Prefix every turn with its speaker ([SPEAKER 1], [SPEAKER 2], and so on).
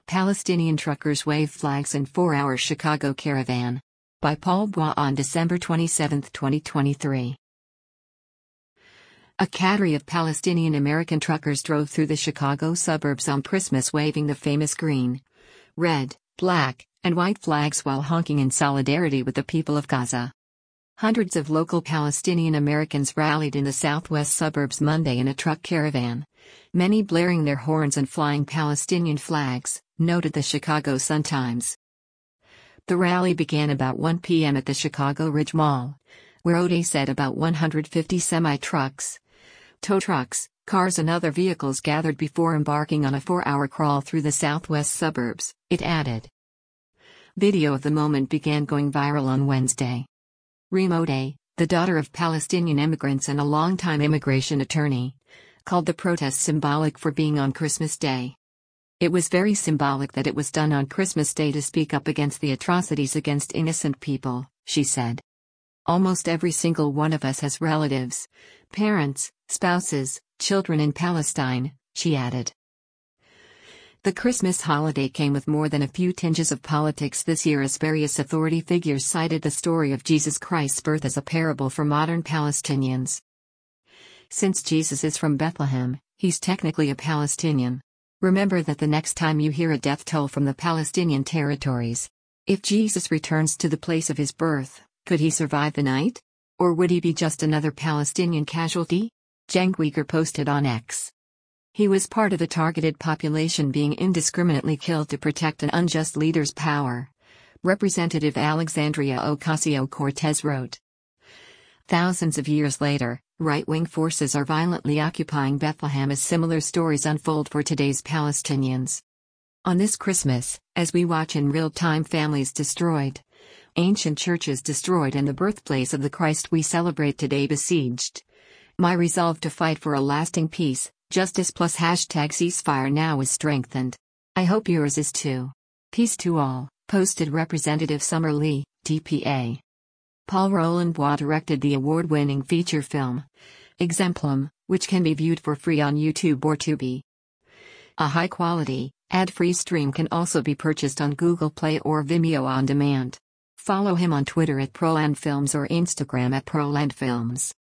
[SPEAKER 1] Palestinian truckers wave flags in 4-hour Chicago caravan. By Paul Bois on December 27, 2023. A cadre of Palestinian American truckers drove through the Chicago suburbs on Christmas waving the famous green, red, black, and white flags while honking in solidarity with the people of Gaza. Hundreds of local Palestinian Americans rallied in the southwest suburbs Monday in a truck caravan, many blaring their horns and flying Palestinian flags, noted the Chicago Sun-Times. The rally began about 1 p.m. at the Chicago Ridge Mall, where O'Day said about 150 semi-trucks, tow trucks, cars and other vehicles gathered before embarking on a 4-hour crawl through the southwest suburbs, it added. Video of the moment began going viral on Wednesday. Reem O'Day, the daughter of Palestinian immigrants and a longtime immigration attorney, called the protest symbolic for being on Christmas Day. It was very symbolic that it was done on Christmas Day to speak up against the atrocities against innocent people, she said. Almost every single one of us has relatives, parents, spouses, children in Palestine, she added. The Christmas holiday came with more than a few tinges of politics this year as various authority figures cited the story of Jesus Christ's birth as a parable for modern Palestinians. Since Jesus is from Bethlehem, he's technically a Palestinian. Remember that the next time you hear a death toll from the Palestinian territories. If Jesus returns to the place of his birth, could he survive the night? Or would he be just another Palestinian casualty? Cenk Uygur posted on X. He was part of the targeted population being indiscriminately killed to protect an unjust leader's power, Representative Alexandria Ocasio-Cortez wrote. Thousands of years later, right-wing forces are violently occupying Bethlehem as similar stories unfold for today's Palestinians. On this Christmas, as we watch in real time families destroyed, ancient churches destroyed and the birthplace of the Christ we celebrate today besieged, my resolve to fight for a lasting peace, justice plus #ceasefire now is strengthened. I hope yours is too. Peace to all, posted Representative Summer Lee, DPA. Paul Roland Bois directed the award-winning feature film, Exemplum, which can be viewed for free on YouTube or Tubi. A high-quality, ad-free stream can also be purchased on Google Play or Vimeo on demand. Follow him on Twitter @ProlandFilms or Instagram @ProlandFilms.